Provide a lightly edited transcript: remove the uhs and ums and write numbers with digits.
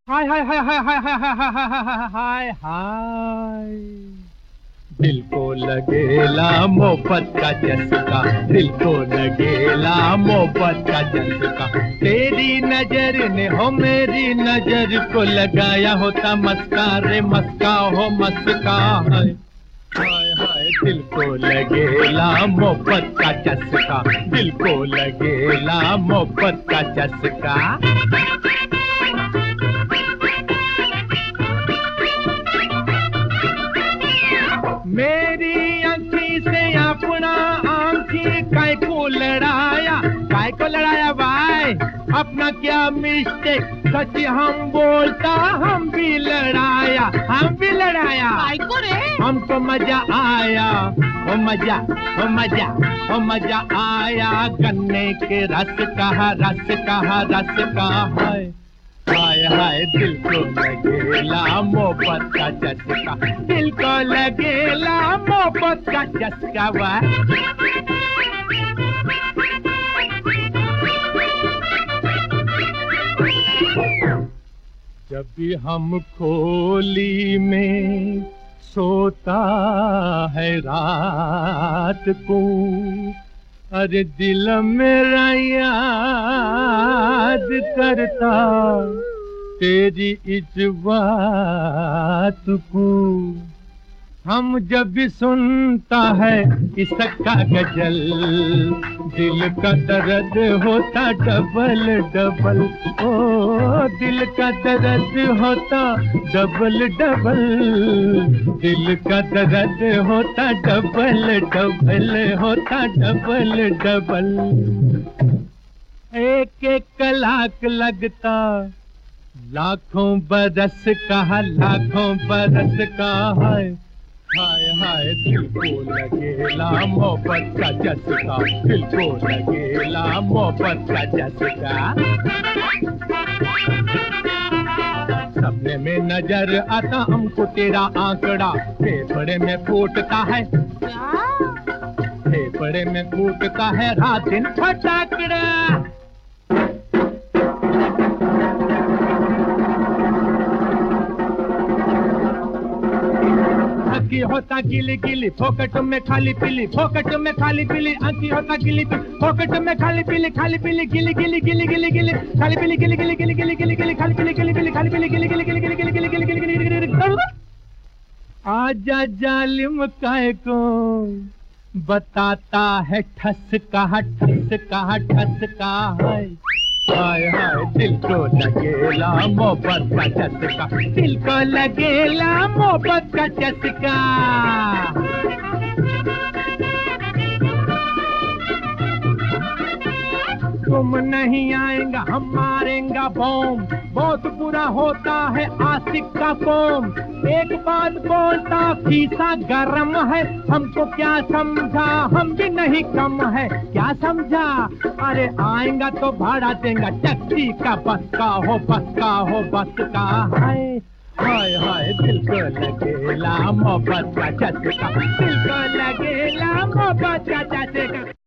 हाय हाय हाय हाय हाय हाय हाय हाय हाय हाय हाय। दिल को लगेला मोहब्बत का चस्का, दिल को लगेला मोहब्बत का चस्का। तेरी नजर ने हो मेरी नजर को लगाया होता मस्का रे मस्का हो मस्का। हाय हाय हाय दिल को लगेला मोहब्बत का चस्का, दिल को लगेला मोहब्बत का चस्का। मेरी आँखी से अपना आँखी काय को लड़ाया भाई, अपना क्या मिस्टेक, सच हम बोलता हम भी लड़ाया काय को रे। हमको मजा आया ओ मजा ओ मजा ओ मजा आया, गन्ने के रस का है। हाय हाय दिल को लगेला मोहब्बत का चस्का, दिल को लगेला मोहब्बत का चस्का। जब भी हम खोली में सोता है रात को, अरे दिल मेरा याद करता तेरी इस बात को। हम जब भी सुनता है इसका गजल, दिल का दर्द होता डबल डबल। ओ दिल का दर्द होता डबल डबल, दिल का दर्द होता डबल डबल, होता डबल डबल। एक एक लाख लगता लाखों बरस का है। हाय हाय दिल को लगेला मोहब्बत का चस्का, दिल को लगेला मोहब्बत का चस्का। सपने में नजर आता हमको तेरा आंकड़ा, फेफड़े में फूटता है, फेफड़े में फूटता है रात दिन फटाकड़ा। आँखी होता गिली गिली फोकट में खाली पीली, फोकट में खाली पीली। आँखी होता गिली फोकट में खाली पीली, खाली पीली गिली गिली गिली गिली गिली, खाली पीली गिली गिली गिली गिली गिली गिली, खाली पीली गिली गिली खाली पीली गिली गिली गिली गिली गिली गिली गिली गिली गिली। आजा जालिम काय को बताता है ठसका है। हाय हाय दिल को लगेला मोहब्बत का चस्का, दिल को लगेला मोहब्बत का चस्का। तुम नहीं आएगा हम मारेंगा बॉम्ब, बहुत बुरा होता है आशिक का कौम। एक बात बोलता खीसा गरम है, हमको क्या समझा हम भी नहीं कम है। क्या समझा, अरे आएगा तो भाड़ा देगा टैक्सी का, बस का हो हाय हाय हाय दिल को लगेला मोहब्बत का चस्का, दिल को लगेला मोहब्बत का चस्का।